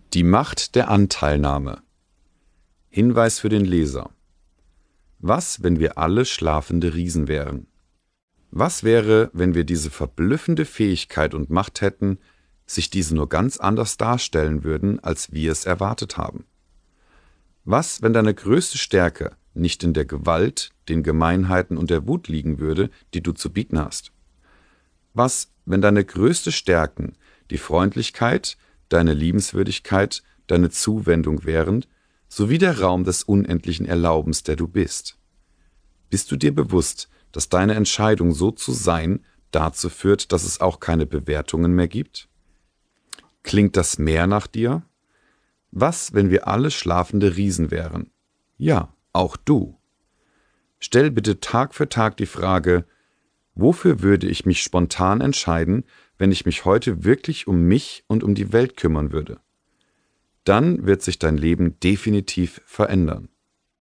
Die Macht der Anteilnahme. Hinweis für den Leser. Was, wenn wir alle schlafende Riesen wären? Was wäre, wenn wir diese verblüffende Fähigkeit und Macht hätten, sich diese nur ganz anders darstellen würden, als wir es erwartet haben? Was, wenn deine größte Stärke nicht in der Gewalt, den Gemeinheiten und der Wut liegen würde, die du zu bieten hast? Was, wenn deine größte Stärken die Freundlichkeit, deine Liebenswürdigkeit, deine Zuwendung wären, sowie der Raum des unendlichen Erlaubens, der du bist? Bist du dir bewusst, dass deine Entscheidung, so zu sein, dazu führt, dass es auch keine Bewertungen mehr gibt? Klingt das mehr nach dir? Was, wenn wir alle schlafende Riesen wären? Ja, auch du. Stell bitte Tag für Tag die Frage: Wofür würde ich mich spontan entscheiden, wenn ich mich heute wirklich um mich und um die Welt kümmern würde? Dann wird sich dein Leben definitiv verändern.